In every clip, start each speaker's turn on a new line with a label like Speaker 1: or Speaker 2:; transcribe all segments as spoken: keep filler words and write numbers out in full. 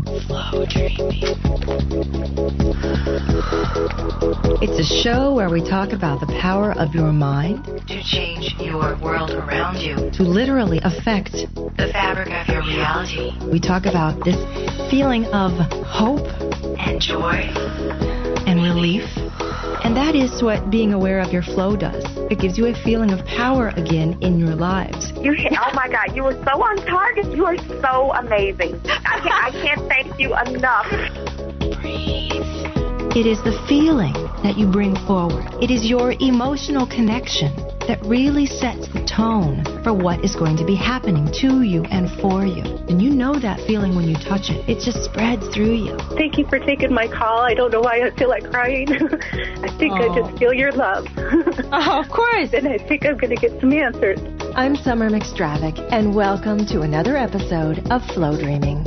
Speaker 1: Flow Dreaming. It's a show where we talk about the power of your mind to change your world around you, to literally affect the fabric of your reality. We talk about this feeling of hope and joy and relief. And that is what being aware of your flow does. It gives you a feeling of power again in your lives.
Speaker 2: You, oh my God, you were so on target. You are so amazing. I can't, I can't thank you enough.
Speaker 1: Breathe. It is the feeling that you bring forward. It is your emotional connection that really sets the tone for what is going to be happening to you and for you. And you know that feeling when you touch it. It just spreads through you.
Speaker 2: Thank you for taking my call. I don't know why I feel like crying. I think oh. I just feel your love.
Speaker 1: Oh, of course.
Speaker 2: And I think I'm going to get some answers.
Speaker 1: I'm Summer McStravick, and welcome to another episode of Flow Dreaming.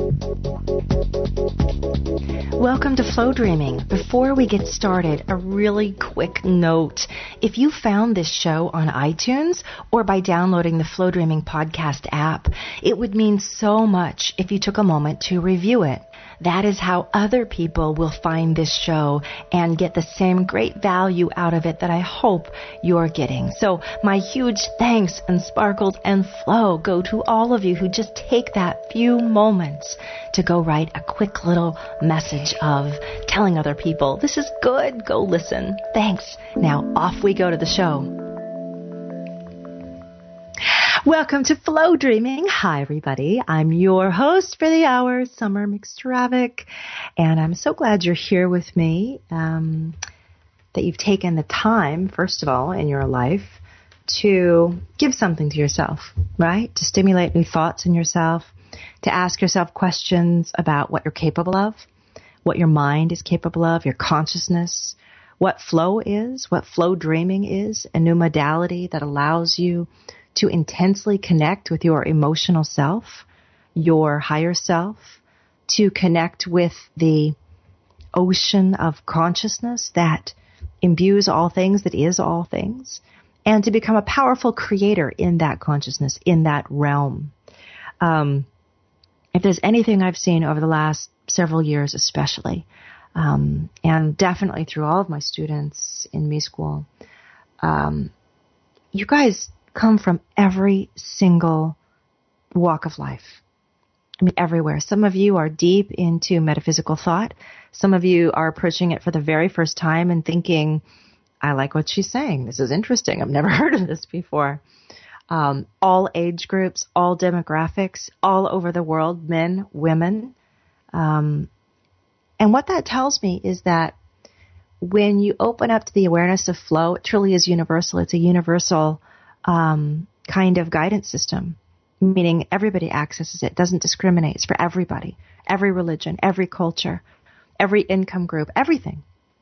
Speaker 1: Welcome to Flow Dreaming. Before we get started, a really quick note. If you found this show on iTunes or by downloading the Flow Dreaming podcast app, it would mean so much if you took a moment to review it. That is how other people will find this show and get the same great value out of it that I hope you're getting. So my huge thanks and sparkles and flow go to all of you who just take that few moments to go write a quick little message of telling other people, this is good, go listen. Thanks. Now off we go to the show. Welcome to Flow Dreaming. Hi, everybody. I'm your host for the hour, Summer McStravick, and I'm so glad you're here with me, um, that you've taken the time, first of all, in your life to give something to yourself, right? To stimulate new thoughts in yourself, to ask yourself questions about what you're capable of, what your mind is capable of, your consciousness, what flow is, what flow dreaming is, a new modality that allows you to intensely connect with your emotional self, your higher self, to connect with the ocean of consciousness that imbues all things, that is all things, and to become a powerful creator in that consciousness, in that realm. Um, if there's anything I've seen over the last several years especially, um, and definitely through all of my students in me school, um, you guys come from every single walk of life. I mean, everywhere. Some of you are deep into metaphysical thought. Some of you are approaching it for the very first time and thinking, I like what she's saying. This is interesting. I've never heard of this before. Um, all age groups, all demographics, all over the world, men, women. Um, and what that tells me is that when you open up to the awareness of flow, it truly is universal. It's a universal Um, kind of guidance system, meaning everybody accesses it, doesn't discriminate. It's for everybody, every religion, every culture, every income group, everything.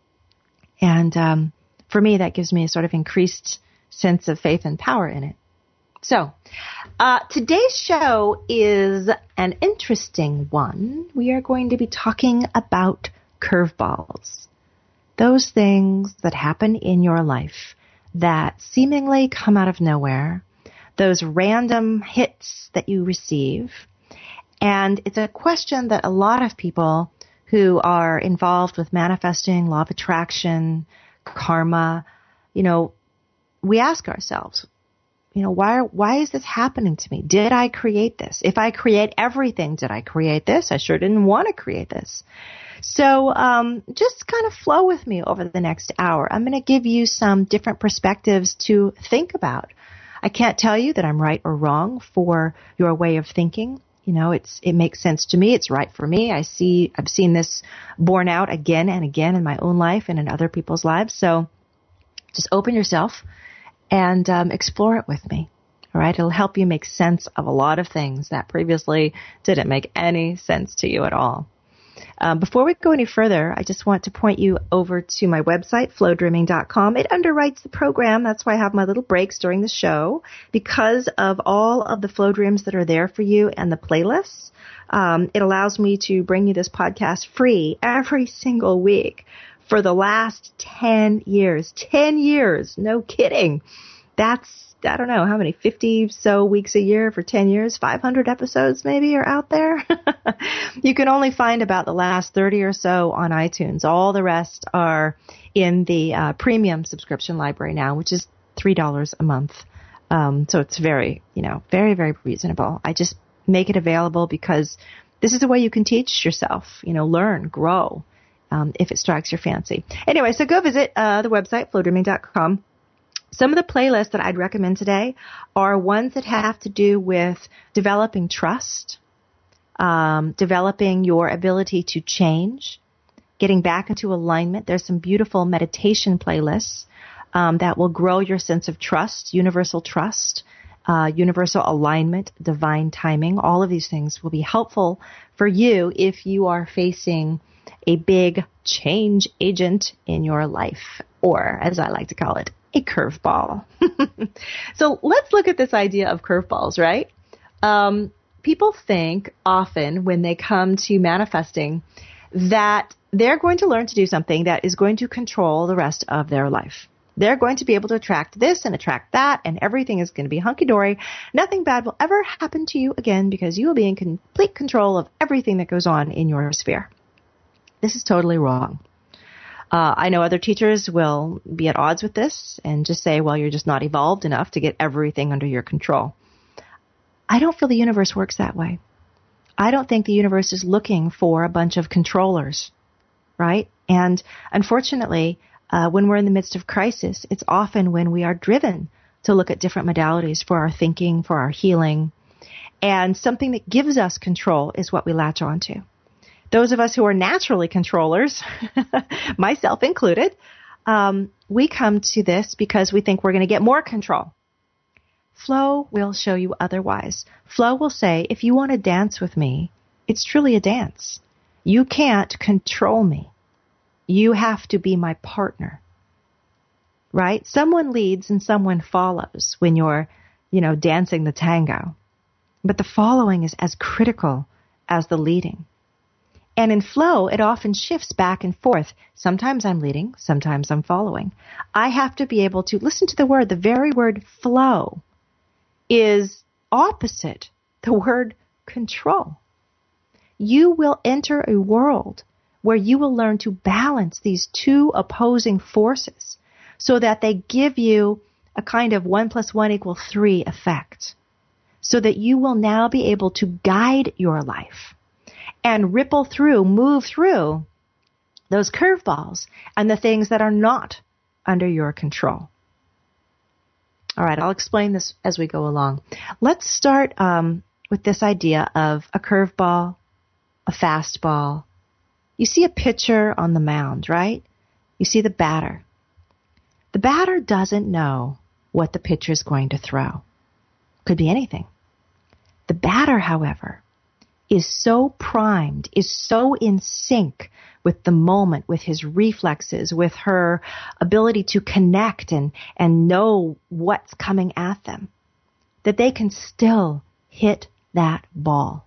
Speaker 1: And um, for me, that gives me a sort of increased sense of faith and power in it. So uh, today's show is an interesting one. We are going to be talking about curveballs, those things that happen in your life that seemingly come out of nowhere, those random hits that you receive. And it's a question that a lot of people who are involved with manifesting, law of attraction, karma, you know, we ask ourselves, you know, why, why is this happening to me? Did I create this? If I create everything, did I create this? I sure didn't want to create this. So um, just kind of flow with me over the next hour. I'm going to give you some different perspectives to think about. I can't tell you that I'm right or wrong for your way of thinking. You know, it's it makes sense to me. It's right for me. I see I've seen this borne out again and again in my own life and in other people's lives. So just open yourself and um, explore it with me. All right, it'll help you make sense of a lot of things that previously didn't make any sense to you at all. Um, before we go any further, I just want to point you over to my website, flow dreaming dot com. It underwrites the program. That's why I have my little breaks during the show. Because of all of the flow dreams that are there for you and the playlists, um, it allows me to bring you this podcast free every single week for the last ten years. ten years. No kidding. That's I don't know how many, fifty so weeks a year for ten years, five hundred episodes maybe are out there. You can only find about the last thirty or so on iTunes. All the rest are in the uh, premium subscription library now, which is three dollars a month. Um, so it's very, you know, very, very reasonable. I just make it available because this is a way you can teach yourself, you know, learn, grow, um, if it strikes your fancy. Anyway, so go visit uh, the website, flow dreaming dot com. Some of the playlists that I'd recommend today are ones that have to do with developing trust, um, developing your ability to change, getting back into alignment. There's some beautiful meditation playlists um, that will grow your sense of trust, universal trust, uh, universal alignment, divine timing. All of these things will be helpful for you if you are facing a big change agent in your life, or as I like to call it, a curveball. So let's look at this idea of curveballs, right? Um, people think often when they come to manifesting that they're going to learn to do something that is going to control the rest of their life. They're going to be able to attract this and attract that, and everything is going to be hunky-dory. Nothing bad will ever happen to you again because you will be in complete control of everything that goes on in your sphere. This is totally wrong. Uh, I know other teachers will be at odds with this and just say, well, you're just not evolved enough to get everything under your control. I don't feel the universe works that way. I don't think the universe is looking for a bunch of controllers, right? And unfortunately, uh, when we're in the midst of crisis, it's often when we are driven to look at different modalities for our thinking, for our healing. And something that gives us control is what we latch onto. Those of us who are naturally controllers, myself included, um, we come to this because we think we're going to get more control. Flow will show you otherwise. Flow will say, if you want to dance with me, it's truly a dance. You can't control me. You have to be my partner, right? Someone leads and someone follows when you're, you know, dancing the tango. But the following is as critical as the leading. And in flow, it often shifts back and forth. Sometimes I'm leading, sometimes I'm following. I have to be able to listen to the word. The very word flow is opposite the word control. You will enter a world where you will learn to balance these two opposing forces so that they give you a kind of one plus one equal three effect, so that you will now be able to guide your life and ripple through, move through those curveballs and the things that are not under your control. All right, I'll explain this as we go along. Let's start um, with this idea of a curveball, a fastball. You see a pitcher on the mound, right? You see the batter. The batter doesn't know what the pitcher is going to throw. Could be anything. The batter, however, is so primed, is so in sync with the moment, with his reflexes, with her ability to connect and, and know what's coming at them, that they can still hit that ball.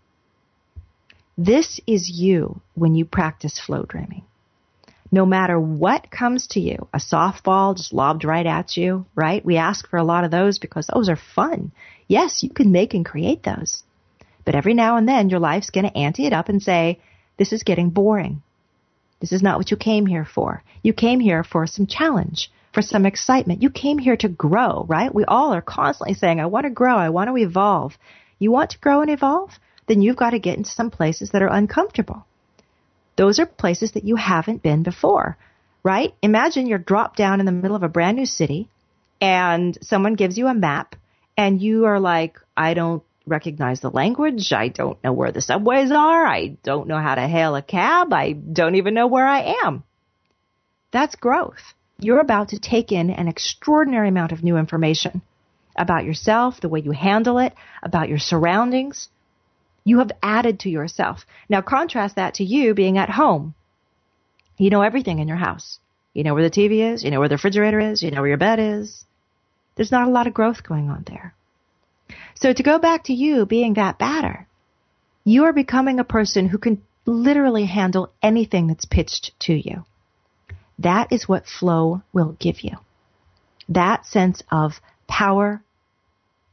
Speaker 1: This is you when you practice flow dreaming. No matter what comes to you, a softball just lobbed right at you, right? We ask for a lot of those because those are fun. Yes, you can make and create those. But every now and then, your life's going to ante it up and say, this is getting boring. This is not what you came here for. You came here for some challenge, for some excitement. You came here to grow, right? We all are constantly saying, I want to grow. I want to evolve. You want to grow and evolve? Then you've got to get into some places that are uncomfortable. Those are places that you haven't been before, right? Imagine you're dropped down in the middle of a brand new city and someone gives you a map and you are like, I don't recognize the language. I don't know where the subways are. I don't know how to hail a cab. I don't even know where I am. That's growth. You're about to take in an extraordinary amount of new information about yourself, the way you handle it, about your surroundings. You have added to yourself. Now contrast that to you being at home. You know everything in your house. You know where the T V is. You know where the refrigerator is. You know where your bed is. There's not a lot of growth going on there. So to go back to you being that batter, you are becoming a person who can literally handle anything that's pitched to you. That is what flow will give you. That sense of power,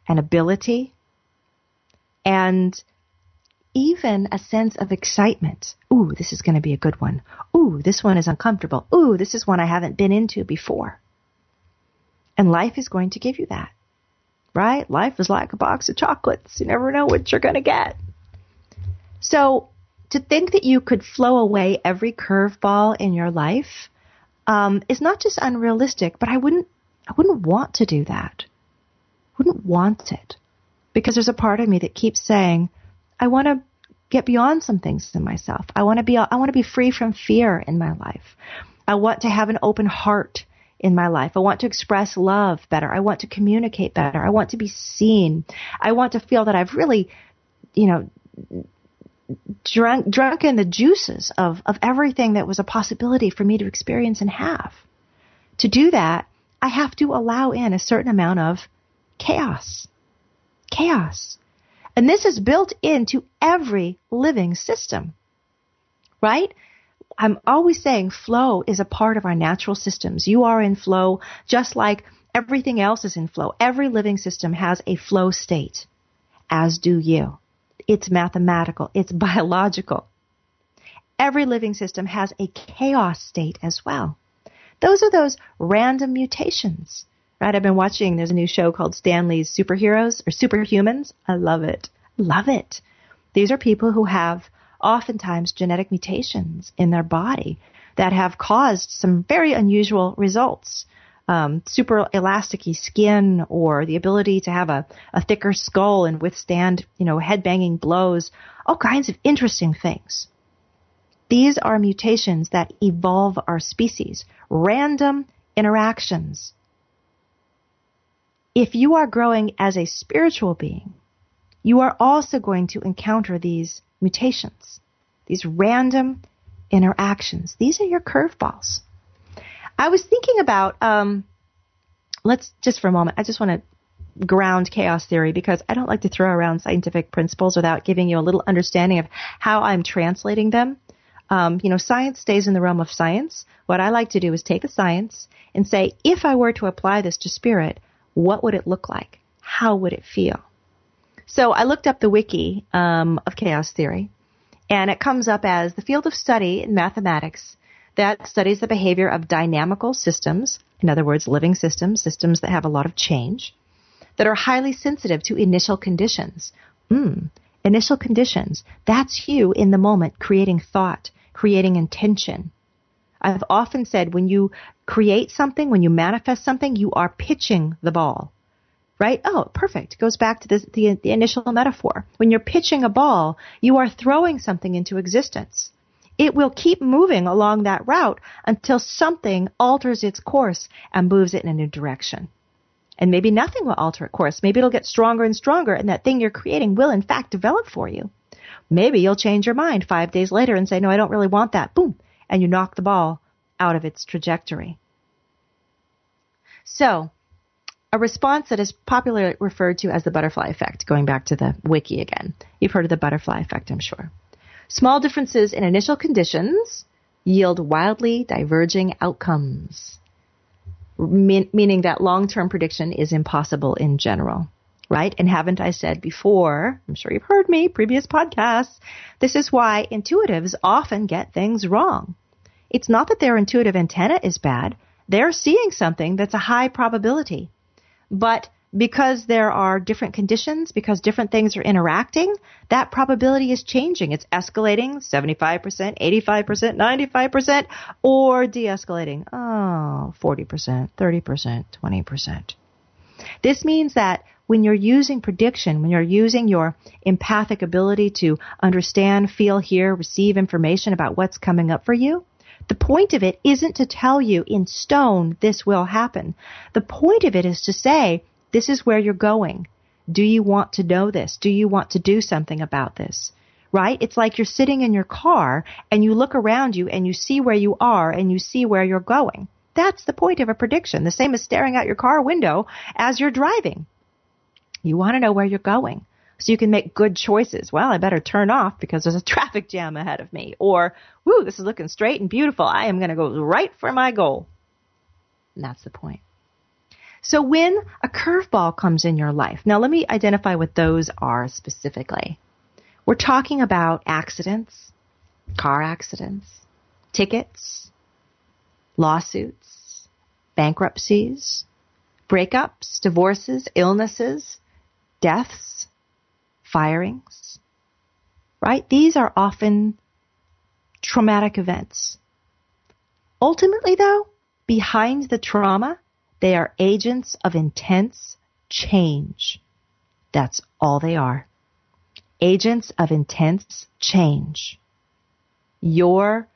Speaker 1: and ability and even a sense of excitement. Ooh, this is going to be a good one. Ooh, this one is uncomfortable. Ooh, this is one I haven't been into before. And life is going to give you that, right? Life is like a box of chocolates. You never know what you're going to get. So to think that you could flow away every curveball in your life um, is not just unrealistic, but I wouldn't, I wouldn't want to do that. Wouldn't want it, because there's a part of me that keeps saying, I want to get beyond some things in myself. I want to be, I want to be free from fear in my life. I want to have an open heart in my life. I want to express love better. I want to communicate better. I want to be seen. I want to feel that I've really, you know, drunk, drunk in the juices of, of everything that was a possibility for me to experience and have. To do that, I have to allow in a certain amount of chaos. Chaos. And this is built into every living system, right? I'm always saying flow is a part of our natural systems. You are in flow just like everything else is in flow. Every living system has a flow state, as do you. It's mathematical. It's biological. Every living system has a chaos state as well. Those are those random mutations. Right, I've been watching, there's a new show called Stanley's Superheroes or Superhumans. I love it. Love it. These are people who have oftentimes genetic mutations in their body that have caused some very unusual results. Um, super elasticy skin, or the ability to have a, a thicker skull and withstand, you know, head-banging blows, all kinds of interesting things. These are mutations that evolve our species. Random interactions. If you are growing as a spiritual being, you are also going to encounter these mutations, these random interactions. These are your curveballs. I was thinking about, um, let's just for a moment, I just want to ground chaos theory because I don't like to throw around scientific principles without giving you a little understanding of how I'm translating them. Um, you know, science stays in the realm of science. What I like to do is take the science and say, if I were to apply this to spirit, what would it look like? How would it feel? So I looked up the wiki um, of chaos theory, and it comes up as the field of study in mathematics that studies the behavior of dynamical systems, in other words, living systems, systems that have a lot of change, that are highly sensitive to initial conditions. Mm, initial conditions. That's you in the moment creating thought, creating intention. I've often said when you create something, when you manifest something, you are pitching the ball, right? Oh, perfect. It goes back to this, the, the initial metaphor. When you're pitching a ball, you are throwing something into existence. It will keep moving along that route until something alters its course and moves it in a new direction. And maybe nothing will alter its course. Maybe it'll get stronger and stronger, and that thing you're creating will, in fact, develop for you. Maybe you'll change your mind five days later and say, no, I don't really want that. Boom. And you knock the ball out of its trajectory. So, a response that is popularly referred to as the butterfly effect, going back to the wiki again. You've heard of the butterfly effect, I'm sure. Small differences in initial conditions yield wildly diverging outcomes, mean, meaning that long-term prediction is impossible in general, right? And haven't I said before, I'm sure you've heard me, previous podcasts, this is why intuitives often get things wrong. It's not that their intuitive antenna is bad. They're seeing something that's a high probability. But because there are different conditions, because different things are interacting, that probability is changing. It's escalating seventy-five percent, eighty-five percent, ninety-five percent, or de-escalating, oh, forty percent, thirty percent, twenty percent. This means that when you're using prediction, when you're using your empathic ability to understand, feel, hear, receive information about what's coming up for you, the point of it isn't to tell you in stone this will happen. The point of it is to say, this is where you're going. Do you want to know this? Do you want to do something about this? Right? It's like you're sitting in your car and you look around you and you see where you are and you see where you're going. That's the point of a prediction. The same as staring out your car window as you're driving. You want to know where you're going so you can make good choices. Well, I better turn off because there's a traffic jam ahead of me. Or, whoo, this is looking straight and beautiful. I am going to go right for my goal. And that's the point. So when a curveball comes in your life, now let me identify what those are specifically. We're talking about accidents, car accidents, tickets, lawsuits, bankruptcies, breakups, divorces, illnesses, deaths, firings, right? These are often traumatic events. Ultimately, though, behind the trauma, they are agents of intense change. That's all they are. Agents of intense change. Your,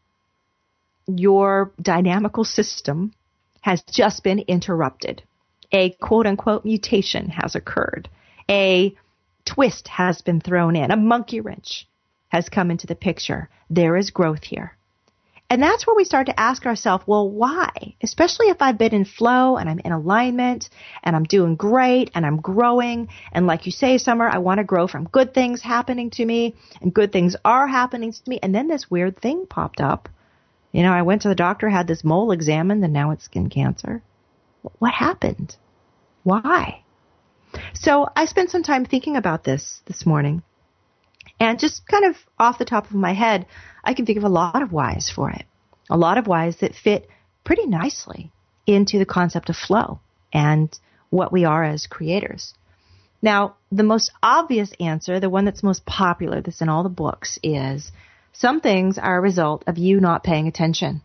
Speaker 1: your dynamical system has just been interrupted. A quote-unquote mutation has occurred. A twist has been thrown in. A monkey wrench has come into the picture. There is growth here. And that's where we start to ask ourselves, well, why? Especially if I've been in flow and I'm in alignment and I'm doing great and I'm growing. And like you say, Summer, I want to grow from good things happening to me, and good things are happening to me. And then this weird thing popped up. You know, I went to the doctor, had this mole examined, and now it's skin cancer. What happened? Why? So I spent some time thinking about this this morning. And just kind of off the top of my head, I can think of a lot of whys for it. A lot of whys that fit pretty nicely into the concept of flow and what we are as creators. Now, the most obvious answer, the one that's most popular, that's in all the books, is some things are a result of you not paying attention,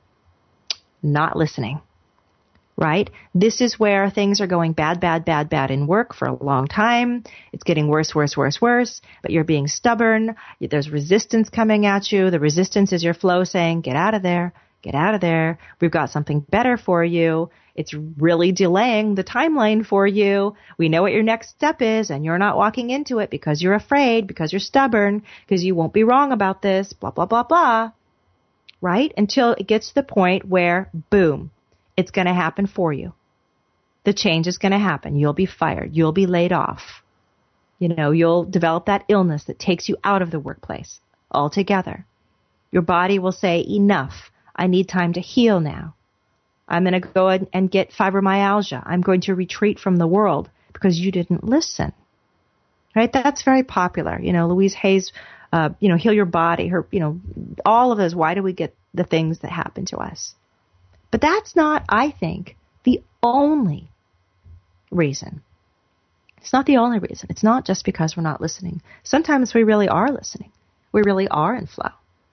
Speaker 1: not listening. Right? This is where things are going bad, bad, bad, bad in work for a long time. It's getting worse, worse, worse, worse, but you're being stubborn. There's resistance coming at you. The resistance is your flow saying, get out of there, get out of there. We've got something better for you. It's really delaying the timeline for you. We know what your next step is, and you're not walking into it because you're afraid, because you're stubborn, because you won't be wrong about this, blah, blah, blah, blah. Right? Until it gets to the point where, boom, it's going to happen for you. The change is going to happen. You'll be fired. You'll be laid off. You know, you'll develop that illness that takes you out of the workplace altogether. Your body will say, enough. I need time to heal now. I'm going to go and get fibromyalgia. I'm going to retreat from the world because you didn't listen. Right? That's very popular. You know, Louise Hay's, uh, you know, Heal Your Body, her, you know, all of those. Why do we get the things that happen to us? But that's not, I think, the only reason. It's not the only reason. It's not just because we're not listening. Sometimes we really are listening. We really are in flow.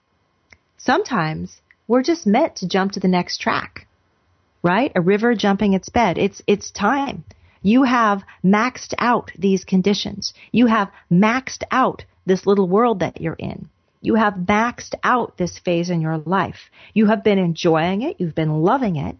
Speaker 1: Sometimes we're just meant to jump to the next track, right? A river jumping its bed. It's, it's time. You have maxed out these conditions. You have maxed out this little world that you're in. You have maxed out this phase in your life. You have been enjoying it. You've been loving it.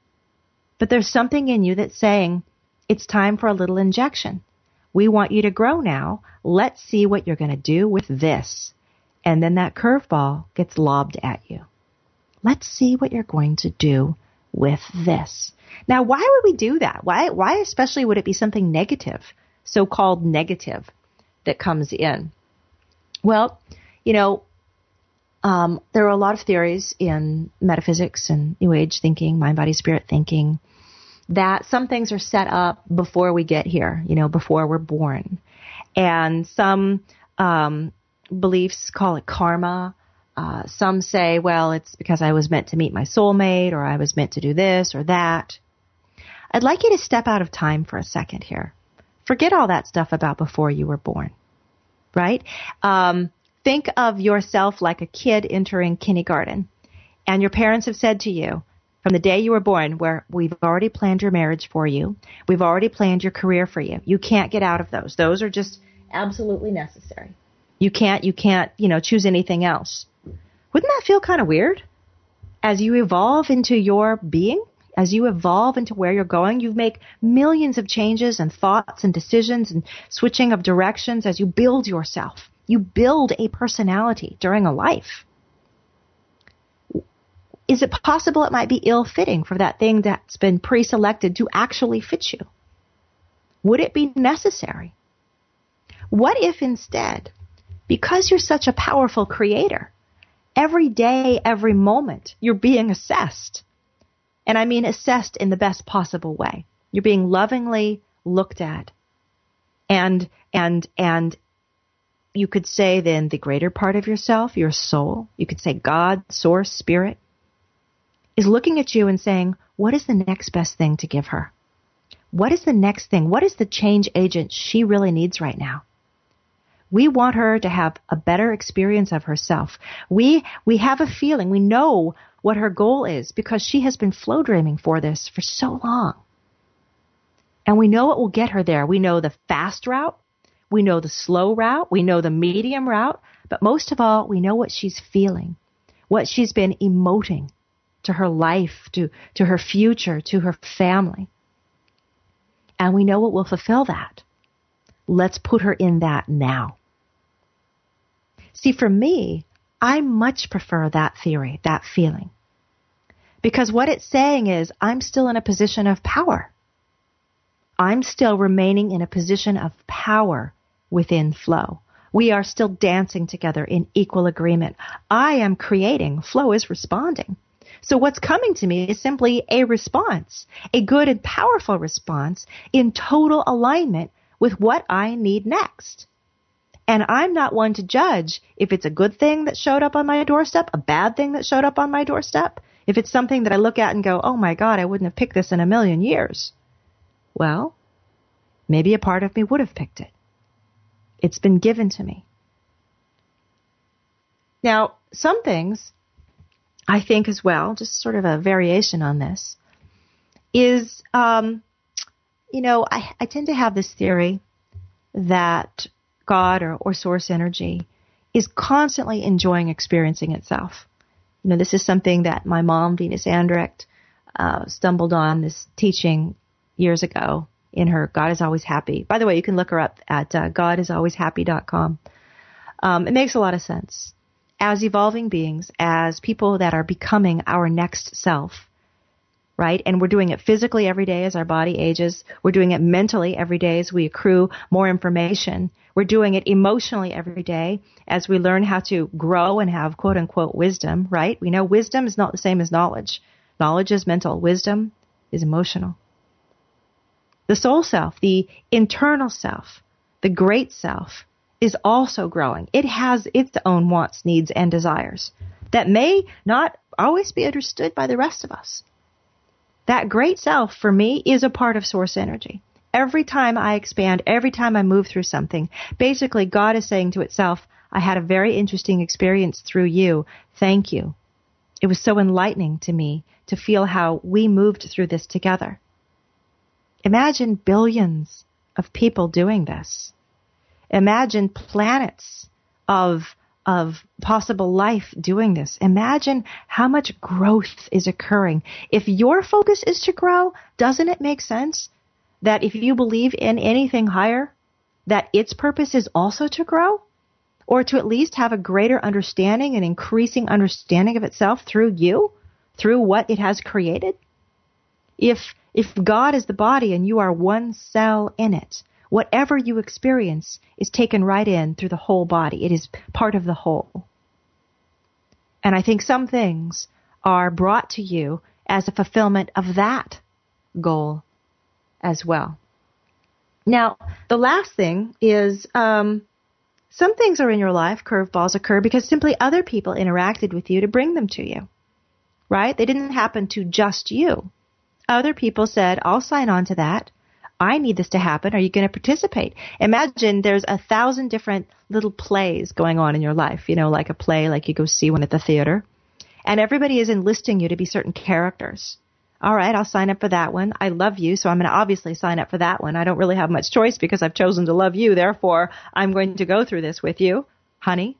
Speaker 1: But there's something in you that's saying, it's time for a little injection. We want you to grow now. Let's see what you're going to do with this. And then that curveball gets lobbed at you. Let's see what you're going to do with this. Now, why would we do that? Why, why especially would it be something negative, so-called negative, that comes in? Well, you know, um, there are a lot of theories in metaphysics and New Age thinking, mind, body, spirit thinking, that some things are set up before we get here, you know, before we're born. And some um, beliefs call it karma. Uh, some say, well, it's because I was meant to meet my soulmate, or I was meant to do this or that. I'd like you to step out of time for a second here. Forget all that stuff about before you were born, right? Um, think of yourself like a kid entering kindergarten, and your parents have said to you, from the day you were born, where we've already planned your marriage for you, we've already planned your career for you. You can't get out of those. Those are just absolutely necessary. You can't, you can't, you know, choose anything else. Wouldn't that feel kind of weird? As you evolve into your being, as you evolve into where you're going, you make millions of changes and thoughts and decisions and switching of directions as you build yourself. You build a personality during a life. Is it possible it might be ill-fitting for that thing that's been pre-selected to actually fit you? Would it be necessary? What if instead, because you're such a powerful creator, every day, every moment, you're being assessed? And I mean assessed in the best possible way. You're being lovingly looked at. And, and, and you could say then the greater part of yourself, your soul, you could say God, source, spirit, is looking at you and saying, what is the next best thing to give her? What is the next thing? What is the change agent she really needs right now? We want her to have a better experience of herself. We, we have a feeling, we know what her goal is because she has been flow dreaming for this for so long. And we know it will get her there. We know the fast route. We know the slow route. We know the medium route. But most of all, we know what she's feeling, what she's been emoting to her life, to, to her future, to her family. And we know what will fulfill that. Let's put her in that now. See, for me, I much prefer that theory, that feeling. Because what it's saying is, I'm still in a position of power. I'm still remaining in a position of power within flow. We are still dancing together in equal agreement. I am creating. Flow is responding. So what's coming to me is simply a response, a good and powerful response in total alignment with what I need next. And I'm not one to judge if it's a good thing that showed up on my doorstep, a bad thing that showed up on my doorstep, if it's something that I look at and go, oh my God, I wouldn't have picked this in a million years. Well, maybe a part of me would have picked it. It's been given to me. Now, some things I think as well, just sort of a variation on this, is, um, you know, I, I tend to have this theory that God or, or source energy is constantly enjoying experiencing itself. You know, this is something that my mom, Venus Andrecht, uh, stumbled on this teaching years ago in her God is Always Happy. By the way, you can look her up at uh, god is always happy dot com. Um, it makes a lot of sense. As evolving beings, as people that are becoming our next self, right? And we're doing it physically every day as our body ages. We're doing it mentally every day as we accrue more information. We're doing it emotionally every day as we learn how to grow and have quote unquote wisdom, right? We know wisdom is not the same as knowledge. Knowledge is mental. Wisdom is emotional. The soul self, the internal self, the great self is also growing. It has its own wants, needs, and desires that may not always be understood by the rest of us. That great self, for me, is a part of source energy. Every time I expand, every time I move through something, basically God is saying to itself, I had a very interesting experience through you. Thank you. It was so enlightening to me to feel how we moved through this together. Imagine billions of people doing this. Imagine planets of of possible life doing this. Imagine how much growth is occurring. If your focus is to grow, doesn't it make sense that if you believe in anything higher, that its purpose is also to grow? Or to at least have a greater understanding and increasing understanding of itself through you, through what it has created? If if God is the body and you are one cell in it, whatever you experience is taken right in through the whole body. It is part of the whole. And I think some things are brought to you as a fulfillment of that goal as well. Now, the last thing is um, some things are in your life, curveballs occur because simply other people interacted with you to bring them to you, right? They didn't happen to just you. Other people said, I'll sign on to that. I need this to happen. Are you going to participate? Imagine there's a thousand different little plays going on in your life, you know, like a play, like you go see one at the theater. And everybody is enlisting you to be certain characters. All right, I'll sign up for that one. I love you, so I'm going to obviously sign up for that one. I don't really have much choice because I've chosen to love you. Therefore, I'm going to go through this with you, honey.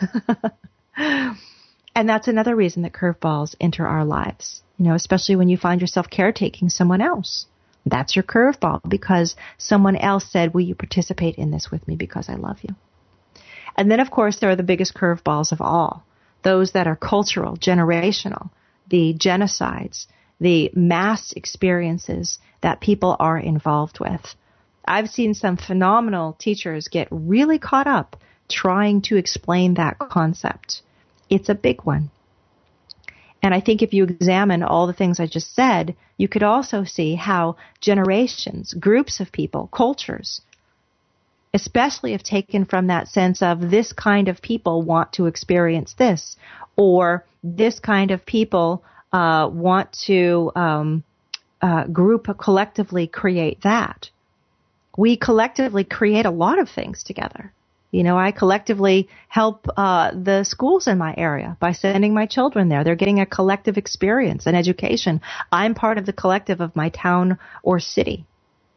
Speaker 1: And that's another reason that curveballs enter our lives, you know, especially when you find yourself caretaking someone else. That's your curveball because someone else said, will you participate in this with me because I love you? And then, of course, there are the biggest curveballs of all, those that are cultural, generational, the genocides, the mass experiences that people are involved with. I've seen some phenomenal teachers get really caught up trying to explain that concept. It's a big one. And I think if you examine all the things I just said, you could also see how generations, groups of people, cultures, especially if taken from that sense of this kind of people want to experience this, or this kind of people uh, want to um, uh, group collectively create that. We collectively create a lot of things together. You know, I collectively help uh, the schools in my area by sending my children there. They're getting a collective experience, an education. I'm part of the collective of my town or city.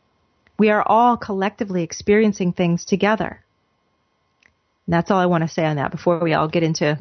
Speaker 1: We are all collectively experiencing things together. And that's all I want to say on that before we all get into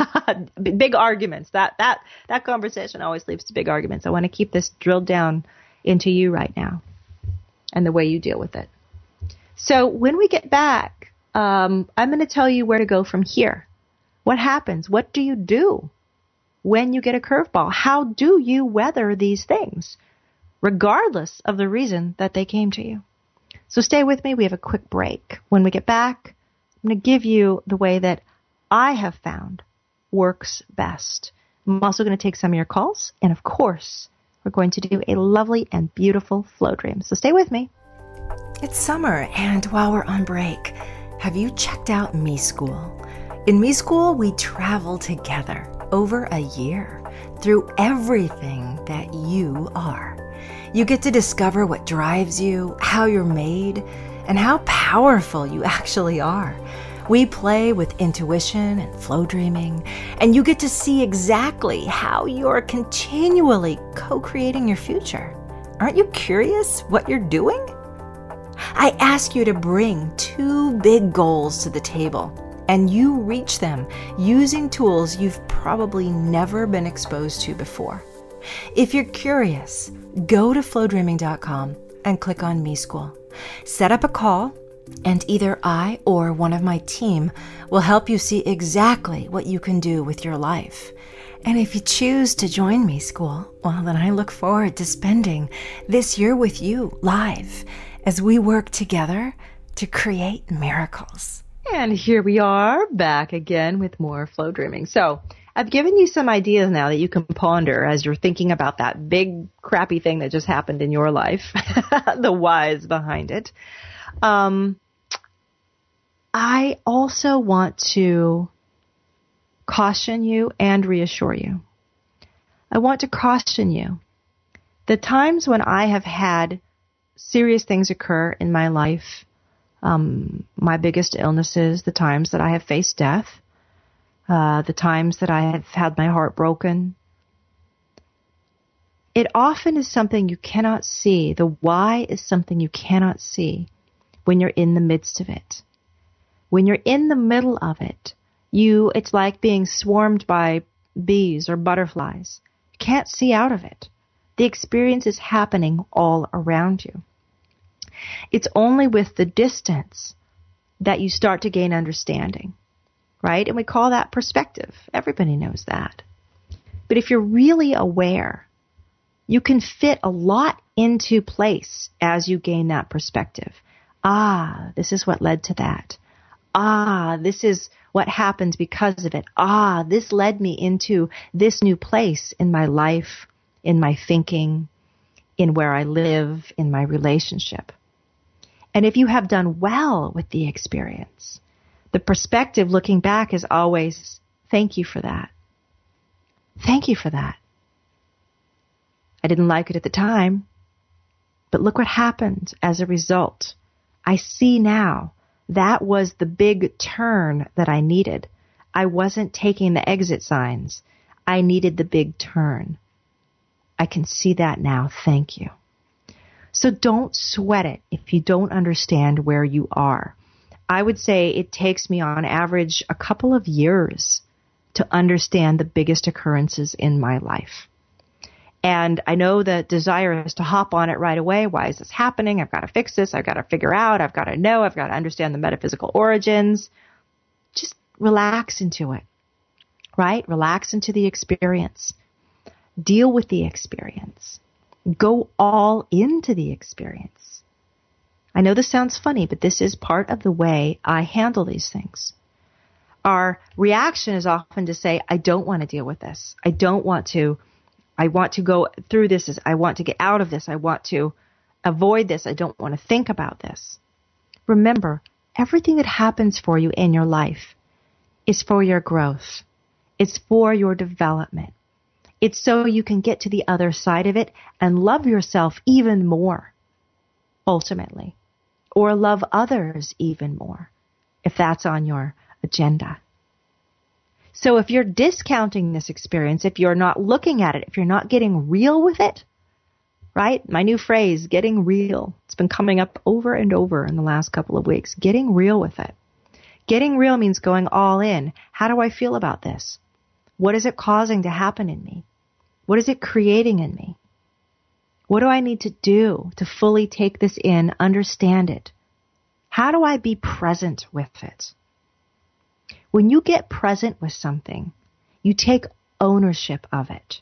Speaker 1: big arguments. That that that conversation always leads to big arguments. I want to keep this drilled down into you right now and the way you deal with it. So when we get back, Um, I'm going to tell you where to go from here. What happens? What do you do when you get a curveball? How do you weather these things, regardless of the reason that they came to you? So stay with me. We have a quick break. When we get back, I'm going to give you the way that I have found works best. I'm also going to take some of your calls. And of course, we're going to do a lovely and beautiful flow dream. So stay with me. It's summer, and while we're on break, have you checked out Me School? In Me School, we travel together over a year through everything that you are. You get to discover what drives you, how you're made, and how powerful you actually are. We play with intuition and flow dreaming, and you get to see exactly how you're continually co-creating your future. Aren't you curious what you're doing? I ask you to bring two big goals to the table, and you reach them using tools you've probably never been exposed to before. If you're curious, go to flow dreaming dot com and click on Me School. Set up a call, and either I or one of my team will help you see exactly what you can do with your life. And if you choose to join Me School, well, then I look forward to spending this year with you live as we work together to create miracles. And here we are back again with more flow dreaming. So I've given you some ideas now that you can ponder as you're thinking about that big crappy thing that just happened in your life, the whys behind it. Um, I also want to caution you and reassure you. I want to caution you. The times when I have had serious things occur in my life, um, my biggest illnesses, the times that I have faced death, uh, the times that I have had my heart broken. It often is something you cannot see. The why is something you cannot see when you're in the midst of it. When you're in the middle of it, you it's like being swarmed by bees or butterflies. You can't see out of it. The experience is happening all around you. It's only with the distance that you start to gain understanding, right? And we call that perspective. Everybody knows that. But if you're really aware, you can fit a lot into place as you gain that perspective. Ah, this is what led to that. Ah, this is what happened because of it. Ah, this led me into this new place in my life, in my thinking, in where I live, in my relationship. And if you have done well with the experience, the perspective looking back is always, thank you for that. Thank you for that. I didn't like it at the time, but look what happened as a result. I see now that was the big turn that I needed. I wasn't taking the exit signs. I needed the big turn. I can see that now. Thank you. So don't sweat it if you don't understand where you are. I would say it takes me on average a couple of years to understand the biggest occurrences in my life. And I know the desire is to hop on it right away. Why is this happening? I've got to fix this. I've got to figure out. I've got to know. I've got to understand the metaphysical origins. Just relax into it, right? Relax into the experience. Deal with the experience. Go all into the experience. I know this sounds funny, but this is part of the way I handle these things. our reaction is often to say, I don't want to deal with this. I don't want to. I want to go through this. I want to get out of this. I want to avoid this. I don't want to think about this. Remember, everything that happens for you in your life is for your growth. It's for your development. It's so you can get to the other side of it and love yourself even more, ultimately, or love others even more, if that's on your agenda. So if you're discounting this experience, if you're not looking at it, if you're not getting real with it, right? My new phrase, getting real. It's been coming up over and over in the last couple of weeks. Getting real with it. Getting real means going all in. How do I feel about this? What is it causing to happen in me? What is it creating in me? What do I need to do to fully take this in, understand it? How do I be present with it? When you get present with something, you take ownership of it.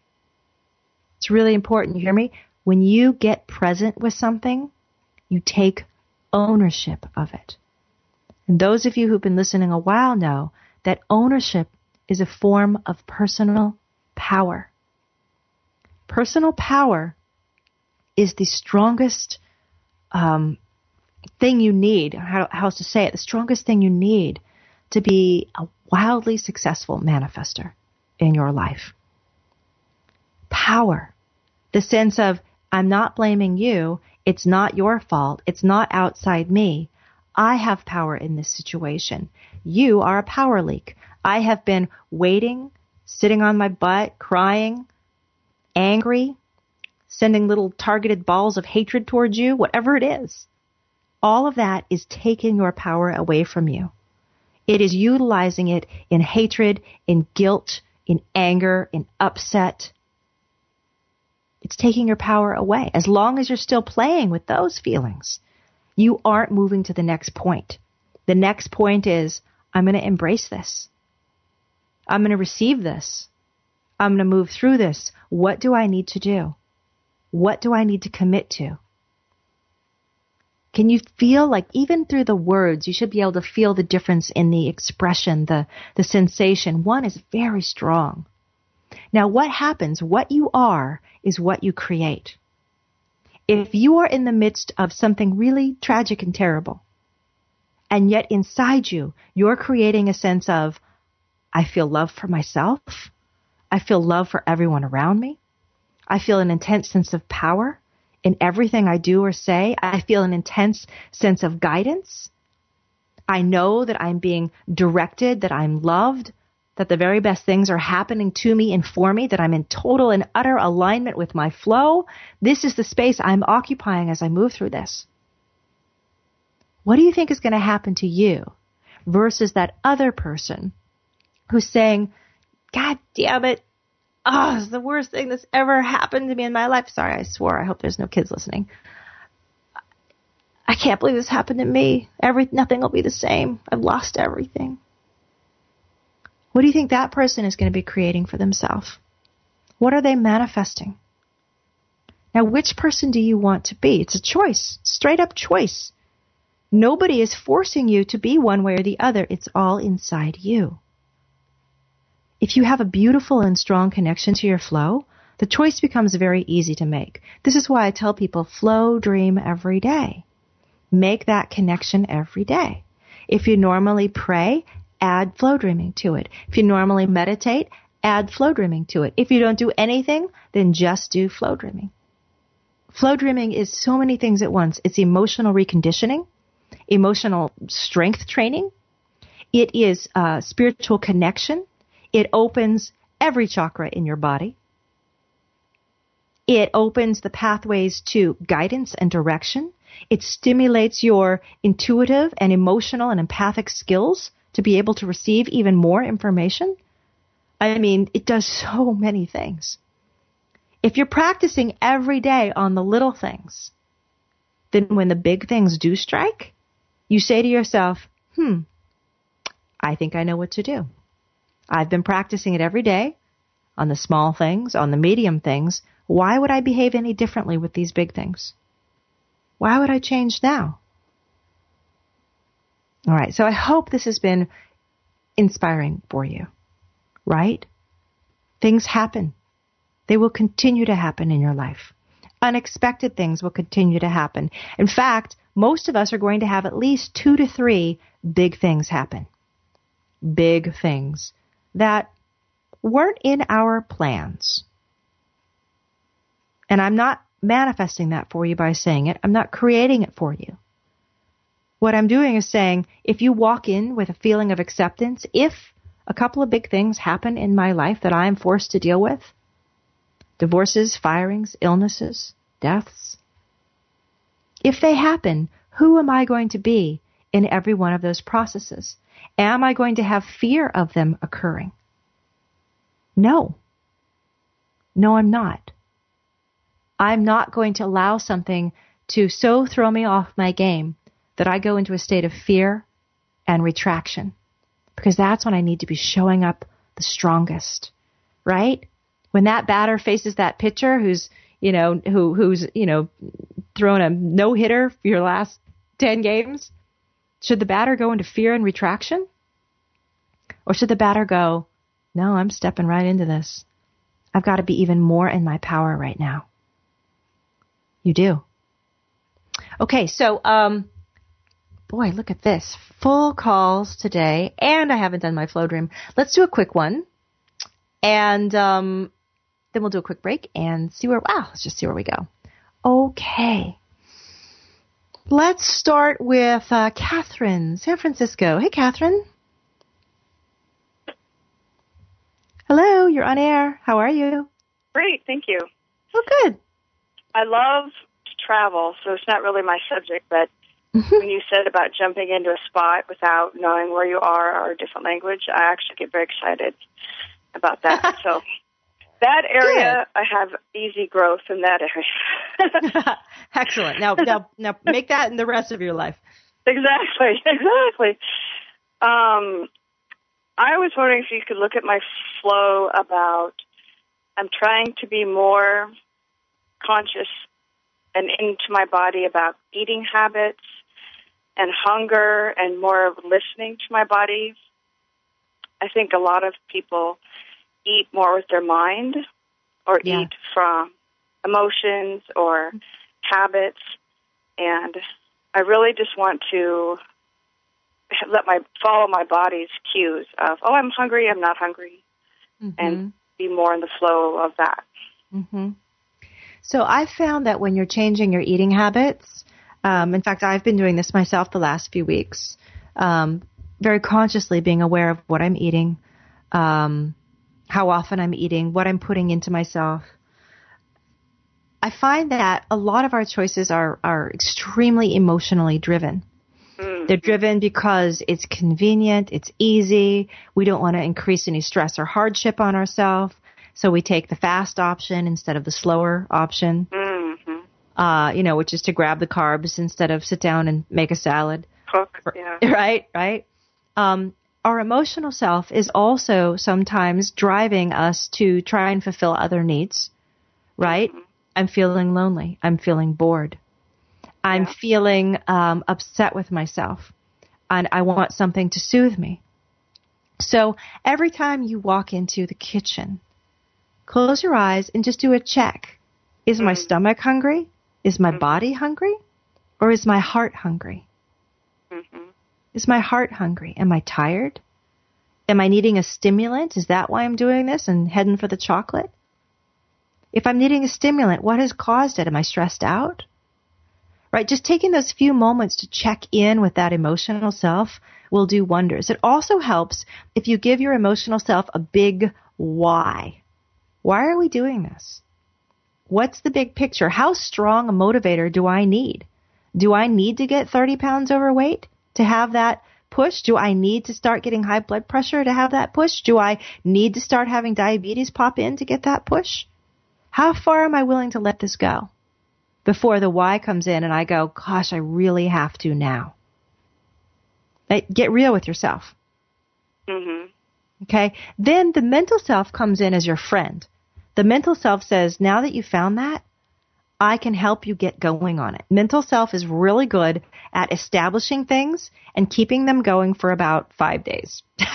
Speaker 1: It's really important, you hear me? When you get present with something, you take ownership of it. And those of you who've been listening a while know that ownership is a form of personal power. Personal power is the strongest um, thing you need, how, how else to say it, the strongest thing you need to be a wildly successful manifester in your life. Power, the sense of, I'm not blaming you, it's not your fault, it's not outside me. I have power in this situation. You are a power leak. I have been waiting, sitting on my butt, crying, angry, sending little targeted balls of hatred towards you, whatever it is. All of that is taking your power away from you. It is utilizing it in hatred, in guilt, in anger, in upset. It's taking your power away. As long as you're still playing with those feelings, you aren't moving to the next point. The next point is, I'm going to embrace this. I'm going to receive this. I'm going to move through this. What do I need to do? What do I need to commit to? Can you feel like even through the words, you should be able to feel the difference in the expression, the, the sensation. One is very strong. Now, what happens? What you are is what you create. If you are in the midst of something really tragic and terrible, and yet inside you, you're creating a sense of, I feel love for myself. I feel love for everyone around me. I feel an intense sense of power in everything I do or say. I feel an intense sense of guidance. I know that I'm being directed, that I'm loved, that the very best things are happening to me and for me, that I'm in total and utter alignment with my flow. This is the space I'm occupying as I move through this. What do you think is going to happen to you versus that other person who's saying, God damn it, oh, it's the worst thing that's ever happened to me in my life. Sorry, I swore. I hope there's no kids listening. I can't believe this happened to me. Every, nothing will be the same. I've lost everything. What do you think that person is going to be creating for themselves? What are they manifesting? Now, which person do you want to be? It's a choice, straight up choice. Nobody is forcing you to be one way or the other. It's all inside you. If you have a beautiful and strong connection to your flow, the choice becomes very easy to make. This is why I tell people, flow dream every day. Make that connection every day. If you normally pray, add flow dreaming to it. If you normally meditate, add flow dreaming to it. If you don't do anything, then just do flow dreaming. Flow dreaming is so many things at once. It's emotional reconditioning, emotional strength training. It is uh, spiritual connection. It opens every chakra in your body. It opens the pathways to guidance and direction. It stimulates your intuitive and emotional and empathic skills to be able to receive even more information. I mean, it does so many things. If you're practicing every day on the little things, then when the big things do strike, you say to yourself, hmm, I think I know what to do. I've been practicing it every day on the small things, on the medium things. Why would I behave any differently with these big things? Why would I change now? All right, so I hope this has been inspiring for you, right? Things happen. They will continue to happen in your life. Unexpected things will continue to happen. In fact, most of us are going to have at least two to three big things happen. Big things that weren't in our plans. And I'm not manifesting that for you by saying it. I'm not creating it for you. What I'm doing is saying, if you walk in with a feeling of acceptance, if a couple of big things happen in my life that I am forced to deal with, divorces, firings, illnesses, deaths, if they happen, who am I going to be in every one of those processes? Am I going to have fear of them occurring? No. No, I'm not. I'm not going to allow something to so throw me off my game that I go into a state of fear and retraction, because that's when I need to be showing up the strongest, right? When that batter faces that pitcher who's, you know, who who's, you know, thrown a no-hitter for your last ten games, should the batter go into fear and retraction? Or should the batter go, no, I'm stepping right into this. I've got to be even more in my power right now. You do. Okay, so, um, boy, look at this. Full calls today, and I haven't done my flow dream. Let's do a quick one, and um, then we'll do a quick break and see where, wow, let's just see where we go. Okay. Let's start with uh, Catherine, San Francisco. Hey, Catherine. Hello, you're on air. How are you?
Speaker 3: Great, thank you.
Speaker 1: Oh, good.
Speaker 3: I love to travel, so it's not really my subject, but when you said about jumping into a spot without knowing where you are or a different language, I actually get very excited about that. So that area, good. I have easy growth in that area.
Speaker 1: Excellent. Now, now, now make that in the rest of your life.
Speaker 3: Exactly, exactly. Um, I was wondering if you could look at my flow about, I'm trying to be more conscious and into my body about eating habits and hunger and more of listening to my body. I think a lot of people eat more with their mind or yeah. eat from emotions or habits, and I really just want to let my follow my body's cues of, oh, I'm hungry, I'm not hungry, mm-hmm. and be more in the flow of that.
Speaker 1: Mm-hmm. So I found that when you're changing your eating habits, um, in fact, I've been doing this myself the last few weeks, um, very consciously being aware of what I'm eating, um, how often I'm eating, what I'm putting into myself. I find that a lot of our choices are, are extremely emotionally driven. Mm-hmm. They're driven because it's convenient, it's easy, we don't want to increase any stress or hardship on ourselves. So we take the fast option instead of the slower option, mm-hmm. uh, you know, which is to grab the carbs instead of sit down and make a salad.
Speaker 3: Cook, yeah.
Speaker 1: Right, right. Um, our emotional self is also sometimes driving us to try and fulfill other needs, right? Mm-hmm. I'm feeling lonely. I'm feeling bored. I'm yeah. feeling um, upset with myself, and I want something to soothe me. So every time you walk into the kitchen, close your eyes and just do a check. Is mm-hmm. my stomach hungry? Is my mm-hmm. body hungry? Or is my heart hungry? Mm-hmm. Is my heart hungry? Am I tired? Am I needing a stimulant? Is that why I'm doing this and heading for the chocolate? If I'm needing a stimulant, what has caused it? Am I stressed out? Right? Just taking those few moments to check in with that emotional self will do wonders. It also helps if you give your emotional self a big why. Why are we doing this? What's the big picture? How strong a motivator do I need? Do I need to get thirty pounds overweight to have that push? Do I need to start getting high blood pressure to have that push? Do I need to start having diabetes pop in to get that push? How far am I willing to let this go before the why comes in and I go, gosh, I really have to now? Like, get real with yourself. Mm-hmm. Okay? Then the mental self comes in as your friend. The mental self says, now that you found that, I can help you get going on it. Mental self is really good at establishing things and keeping them going for about five days.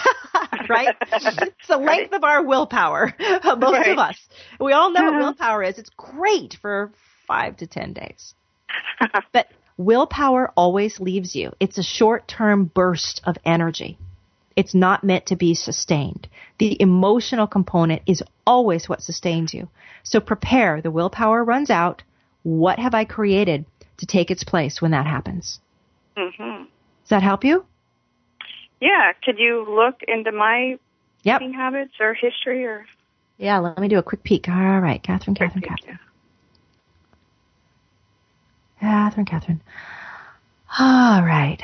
Speaker 1: right? It's the length of our willpower, most
Speaker 3: Right.
Speaker 1: of us. We all know what willpower is. It's great for five to ten days. But willpower always leaves you. It's a short-term burst of energy. It's not meant to be sustained. The emotional component is always what sustains you. So prepare. The willpower runs out. What have I created to take its place when that happens?
Speaker 3: Mm-hmm.
Speaker 1: Does that help you?
Speaker 3: Yeah. Could you look into my
Speaker 1: Yep.
Speaker 3: eating habits or history or?
Speaker 1: Yeah, let me do a quick peek. All right, Catherine, Catherine,
Speaker 3: Thank
Speaker 1: Catherine. Catherine, Catherine. All right.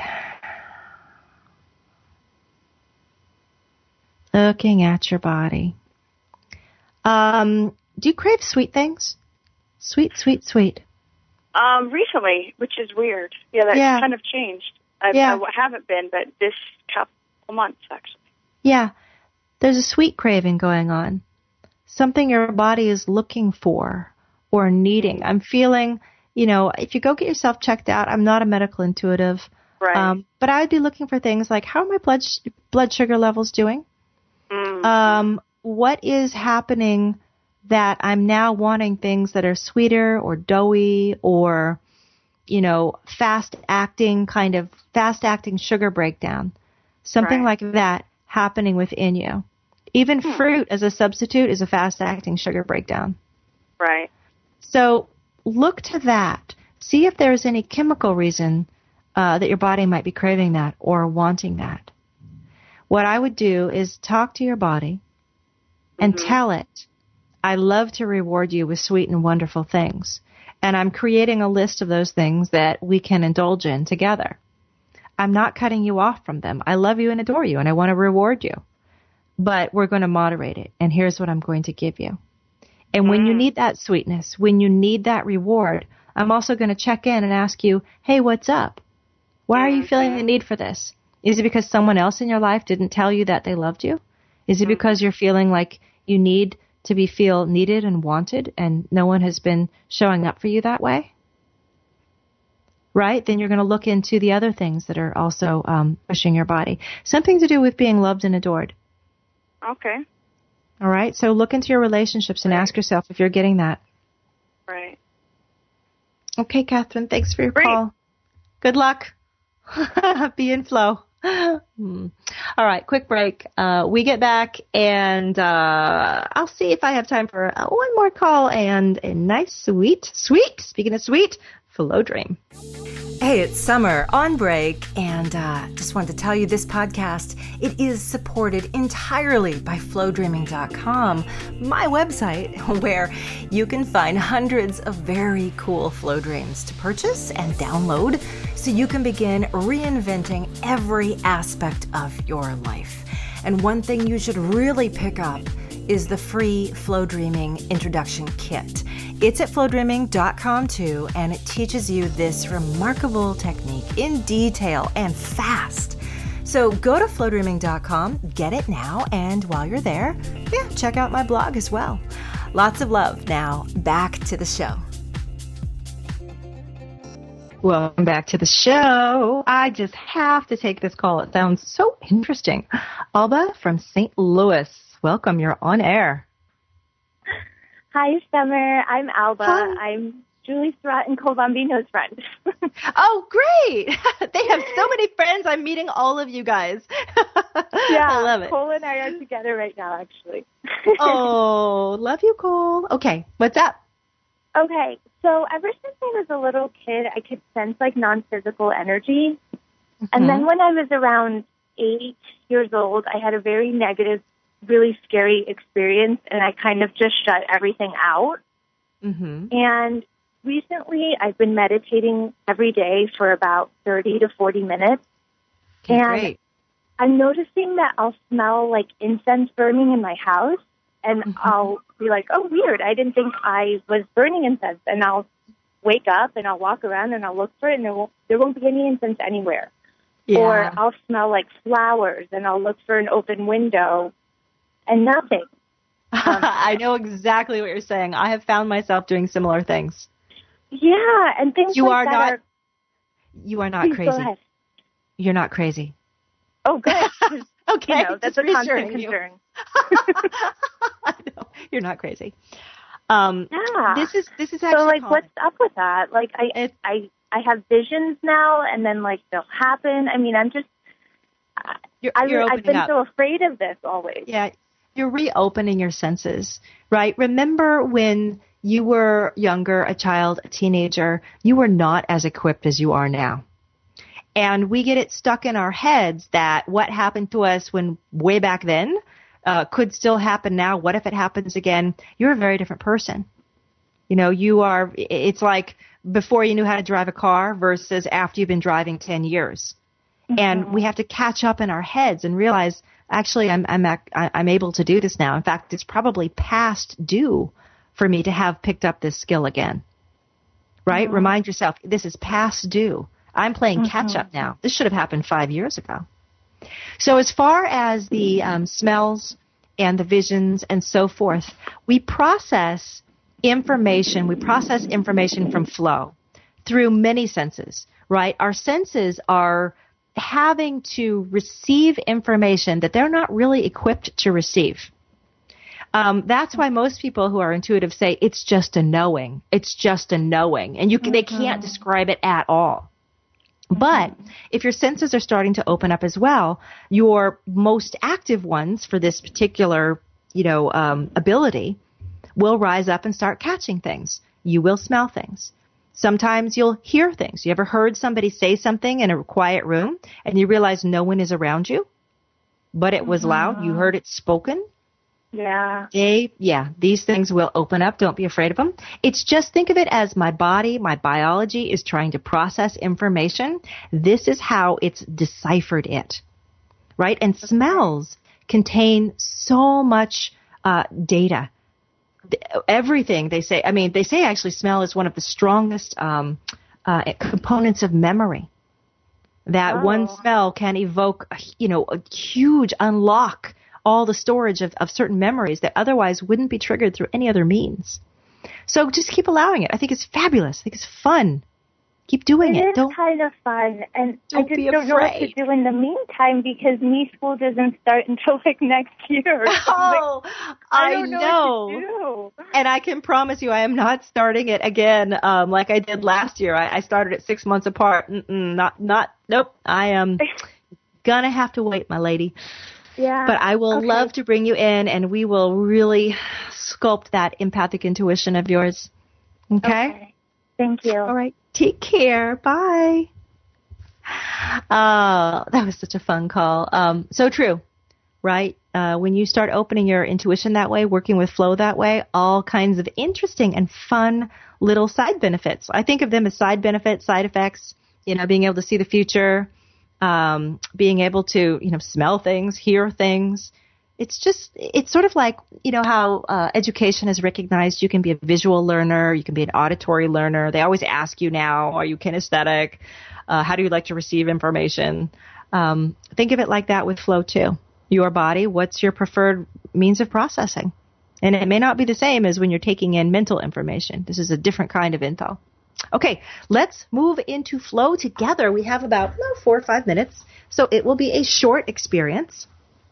Speaker 1: Looking at your body. Um, do you crave sweet things? Sweet, sweet, sweet.
Speaker 3: Um, recently, which is weird. Yeah, that's
Speaker 1: Yeah.
Speaker 3: kind of changed. I,
Speaker 1: Yeah.
Speaker 3: I haven't been, but this couple months, actually.
Speaker 1: Yeah, there's a sweet craving going on. Something your body is looking for or needing. I'm feeling, you know, if you go get yourself checked out, I'm not a medical intuitive,
Speaker 3: Right.
Speaker 1: um, but I'd be looking for things like, how are my blood sh- blood sugar levels doing?
Speaker 3: Mm.
Speaker 1: Um, what is happening that I'm now wanting things that are sweeter or doughy or, you know, fast acting, kind of fast acting sugar breakdown. Something
Speaker 3: Right.
Speaker 1: like that happening within you. Even
Speaker 3: Hmm.
Speaker 1: fruit as a substitute is a fast acting sugar breakdown.
Speaker 3: Right.
Speaker 1: So look to that. See if there's any chemical reason uh, that your body might be craving that or wanting that. What I would do is talk to your body and
Speaker 3: Mhm.
Speaker 1: tell it, I love to reward you with sweet and wonderful things. And I'm creating a list of those things that we can indulge in together. I'm not cutting you off from them. I love you and adore you, and I want to reward you. But we're going to moderate it, and here's what I'm going to give you. And when you
Speaker 3: Mm.
Speaker 1: need that sweetness, when you need that reward, I'm also going to check in and ask you, hey, what's up? Why are you feeling the need for this? Is it because someone else in your life didn't tell you that they loved you? Is it because you're feeling like you need to be feel needed and wanted and no one has been showing up for you that way? Right? Then you're going to look into the other things that are also um, pushing your body. Something to do with being loved and adored.
Speaker 3: Okay.
Speaker 1: All right? So look into your relationships and
Speaker 3: Right.
Speaker 1: ask yourself if you're getting that.
Speaker 3: Right.
Speaker 1: Okay, Catherine, thanks for your
Speaker 3: Great.
Speaker 1: call. Good luck. Be in flow. Hmm. All right, quick break. Uh, we get back, and uh, I'll see if I have time for uh, one more call and a nice, sweet, sweet, speaking of sweet, flow dream. Hey, it's Summer on break, and uh, just wanted to tell you this podcast, it is supported entirely by flow dreaming dot com, my website, where you can find hundreds of very cool flow dreams to purchase and download so you can begin reinventing every aspect of your life. And one thing you should really pick up is the free Flow Dreaming Introduction Kit. It's at flow dreaming dot com too, and it teaches you this remarkable technique in detail and fast. So go to flow dreaming dot com, get it now, and while you're there, yeah, check out my blog as well. Lots of love. Now, back to the show. Welcome back to the show. I just have to take this call. It sounds so interesting. Alba from Saint Louis. Welcome. You're on air.
Speaker 4: Hi, Summer. I'm Alba.
Speaker 1: Hi.
Speaker 4: I'm Julie Surratt and Cole Bombino's friend.
Speaker 1: Oh, great. They have so many friends. I'm meeting all of you guys.
Speaker 4: Yeah,
Speaker 1: I love it.
Speaker 4: Cole and I are together right now, actually.
Speaker 1: Oh, love you, Cole. Okay, what's up?
Speaker 4: Okay, so ever since I was a little kid, I could sense, like, non-physical energy. And then when I was around eight years old, I had a very negative, really scary experience, and I kind of just shut everything out.
Speaker 1: Mm-hmm.
Speaker 4: And recently, I've been meditating every day for about thirty to forty minutes.
Speaker 1: Okay,
Speaker 4: And
Speaker 1: great.
Speaker 4: I'm noticing that I'll smell, like, incense burning in my house, and
Speaker 1: Mhm.
Speaker 4: I'll be like, oh, weird, I didn't think I was burning incense. And I'll wake up, and I'll walk around, and I'll look for it, and there won't, there won't be any incense anywhere.
Speaker 1: Yeah.
Speaker 4: Or I'll smell, like, flowers, and I'll look for an open window, and nothing.
Speaker 1: I know exactly what you're saying. I have found myself doing similar things.
Speaker 4: Yeah, and things
Speaker 1: You
Speaker 4: like
Speaker 1: are
Speaker 4: that
Speaker 1: not
Speaker 4: are...
Speaker 1: You are not
Speaker 4: Please,
Speaker 1: crazy.
Speaker 4: Go ahead.
Speaker 1: You're not crazy.
Speaker 4: Oh, good.
Speaker 1: Okay,
Speaker 4: you know, that's a constant
Speaker 1: you.
Speaker 4: concern.
Speaker 1: I know. You're not crazy. Um,
Speaker 4: yeah.
Speaker 1: This is this is actually
Speaker 4: so like,
Speaker 1: common.
Speaker 4: what's up with that? Like, I
Speaker 1: It's,
Speaker 4: I I have visions now, and then like they'll happen. I mean, I'm just
Speaker 1: you're,
Speaker 4: I,
Speaker 1: you're
Speaker 4: I've been
Speaker 1: up.
Speaker 4: so afraid of this always.
Speaker 1: Yeah, you're reopening your senses, right? Remember when you were younger, a child, a teenager, you were not as equipped as you are now. And we get it stuck in our heads that what happened to us when way back then uh, could still happen now. What if it happens again? You're a very different person. You know, you are, it's like before you knew how to drive a car versus after you've been driving ten years. Mm-hmm. And we have to catch up in our heads and realize, actually, I'm, I'm, I'm able to do this now. In fact, it's probably past due for me to have picked up this skill again. Right? Mm-hmm. Remind yourself, this is past due. I'm playing mm-hmm. catch up now. This should have happened five years ago. So as far as the um, smells and the visions and so forth, we process information, we process information from flow through many senses, right? Our senses are having to receive information that they're not really equipped to receive. Um, that's why most people who are intuitive say it's just a knowing. It's just a knowing. And you can, mm-hmm. they can't describe it at all. But if your senses are starting to open up as well, your most active ones for this particular, you know, um, ability will rise up and start catching things. You will smell things. Sometimes you'll hear things. You ever heard somebody say something in a quiet room and you realize no one is around you, but it was mm-hmm. loud? You heard it spoken?
Speaker 4: Yeah.
Speaker 1: They, yeah, these things will open up. Don't be afraid of them. It's just think of it as my body, my biology is trying to process information. This is how it's deciphered it, right? And smells contain so much uh, data. Everything they say, I mean, they say actually smell is one of the strongest um, uh, components of memory. That oh. one smell can evoke, you know, a huge unlock all the storage of, of certain memories that otherwise wouldn't be triggered through any other means. So just keep allowing it. I think it's fabulous. I think it's fun. Keep doing it.
Speaker 4: It is
Speaker 1: don't,
Speaker 4: kind of fun. And
Speaker 1: don't
Speaker 4: I just
Speaker 1: be
Speaker 4: don't know what to do in the meantime because me school doesn't start until like next year.
Speaker 1: Oh,
Speaker 4: like, I,
Speaker 1: I
Speaker 4: don't know.
Speaker 1: know.
Speaker 4: What to do.
Speaker 1: And I can promise you I am not starting it again um, like I did last year. I, I started it six months apart. Mm-mm, not, not, nope. I am gonna have to wait, my lady.
Speaker 4: Yeah.
Speaker 1: But I will
Speaker 4: okay.
Speaker 1: love to bring you in, and we will really sculpt that empathic intuition of yours. Okay?
Speaker 4: Okay. Thank you.
Speaker 1: All right. Take care. Bye. Oh, that was such a fun call. Um, so true, right? Uh, when you start opening your intuition that way, working with flow that way, all kinds of interesting and fun little side benefits. I think of them as side benefits, side effects, you know, being able to see the future, Um, being able to, you know, smell things, hear things. It's just, it's sort of like, you know, how uh, education is recognized. You can be a visual learner. You can be an auditory learner. They always ask you now, are you kinesthetic? Uh, how do you like to receive information? Um, think of it like that with flow too. Your body, what's your preferred means of processing? And it may not be the same as when you're taking in mental information. This is a different kind of info. Okay, let's move into flow together. We have about no, four or five minutes, so it will be a short experience,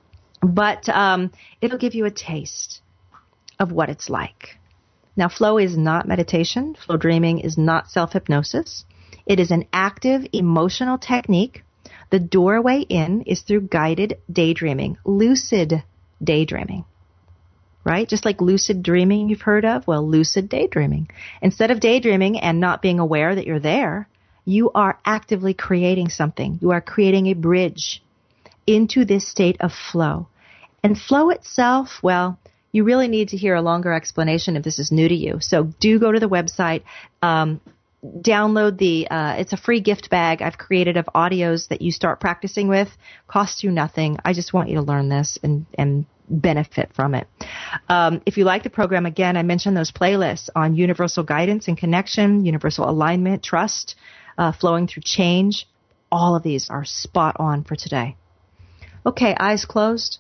Speaker 1: but um, it'll give you a taste of what it's like. Now, flow is not meditation. Flow dreaming is not self-hypnosis. It is an active emotional technique. The doorway in is through guided daydreaming, lucid daydreaming. Right? Just like lucid dreaming you've heard of. Well, lucid daydreaming. Instead of daydreaming and not being aware that you're there, you are actively creating something. You are creating a bridge into this state of flow. And flow itself, well, you really need to hear a longer explanation if this is new to you. So do go to the website. Um, download the, uh, it's a free gift bag I've created of audios that you start practicing with. Costs you nothing. I just want you to learn this and, and benefit from it. Um, if you like the program, again, I mentioned those playlists on universal guidance and connection, universal alignment, trust, uh, flowing through change. All of these are spot on for today. Okay, eyes closed.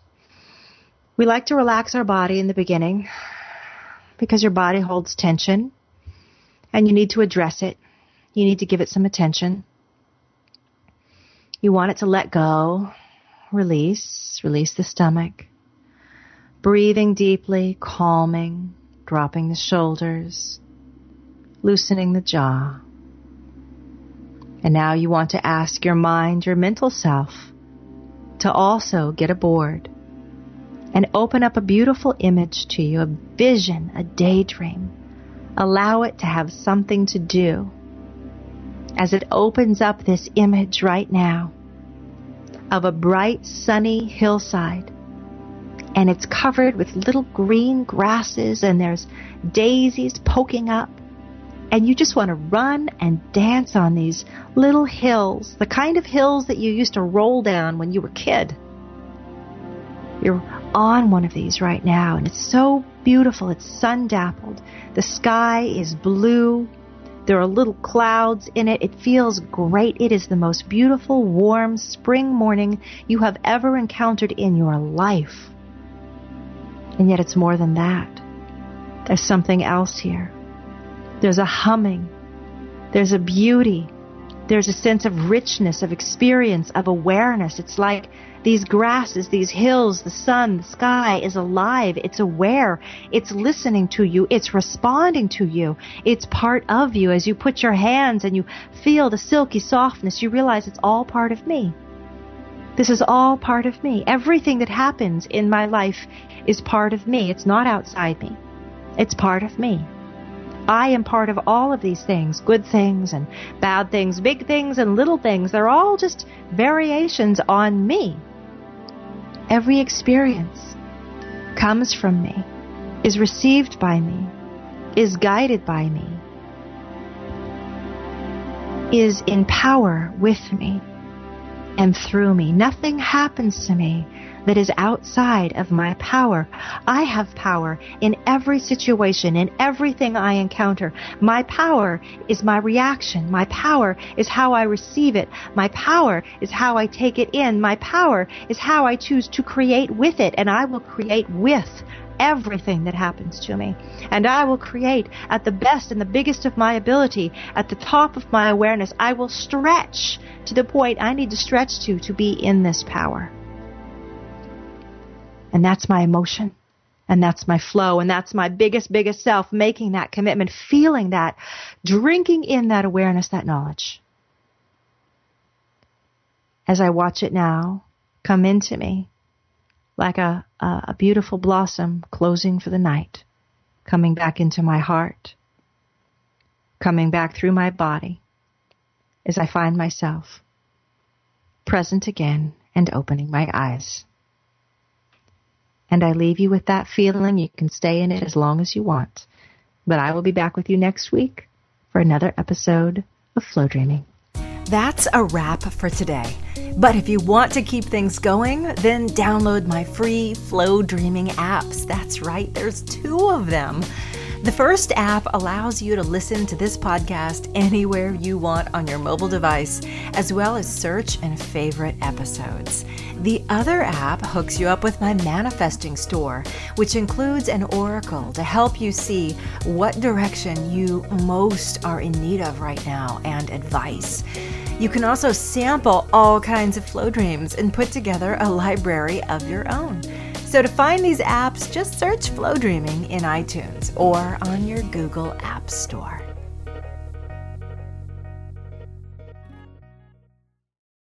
Speaker 1: We like to relax our body in the beginning because your body holds tension and you need to address it. You need to give it some attention. You want it to let go, release. Release the stomach. Breathing deeply, calming, dropping the shoulders, loosening the jaw. And now you want to ask your mind, your mental self, to also get aboard and open up a beautiful image to you, a vision, a daydream. Allow it to have something to do. As it opens up this image right now of a bright, sunny hillside, and it's covered with little green grasses, and there's daisies poking up, and you just want to run and dance on these little hills, the kind of hills that you used to roll down when you were a kid. You're on one of these right now, and it's so beautiful. It's sun-dappled. The sky is blue. There are little clouds in it. It feels great. It is the most beautiful, warm spring morning you have ever encountered in your life. And yet it's more than that. There's something else here. There's a humming. There's a beauty. There's a sense of richness, of experience, of awareness. It's like these grasses, these hills, the sun, the sky is alive. It's aware. It's listening to you. It's responding to you. It's part of you. As you put your hands and you feel the silky softness, you realize it's all part of me. This is all part of me. Everything that happens in my life is part of me. It's not outside me. It's part of me. I am part of all of these things, good things and bad things, big things and little things. They're all just variations on me. Every experience comes from me, is received by me, is guided by me, is in power with me and through me. Nothing happens to me that is outside of my power. I have power in every situation, in everything I encounter. My power is my reaction. My power is how I receive it. My power is how I take it in. My power is how I choose to create with it, and I will create with everything that happens to me. And I will create at the best and the biggest of my ability, at the top of my awareness. I will stretch to the point I need to stretch to to be in this power. And that's my emotion, and that's my flow, and that's my biggest, biggest self, making that commitment, feeling that, drinking in that awareness, that knowledge. As I watch it now come into me like a, a, a beautiful blossom closing for the night, coming back into my heart, coming back through my body, as I find myself present again and opening my eyes. And I leave you with that feeling. You can stay in it as long as you want. But I will be back with you next week for another episode of Flow Dreaming.
Speaker 5: That's a wrap for today. But if you want to keep things going, then download my free Flow Dreaming apps. That's right, there's two of them. The first app allows you to listen to this podcast anywhere you want on your mobile device, as well as search and favorite episodes. The other app hooks you up with my Manifesting Store, which includes an oracle to help you see what direction you most are in need of right now, and advice. You can also sample all kinds of flow dreams and put together a library of your own. So to find these apps, just search Flow Dreaming in iTunes or on your Google App Store.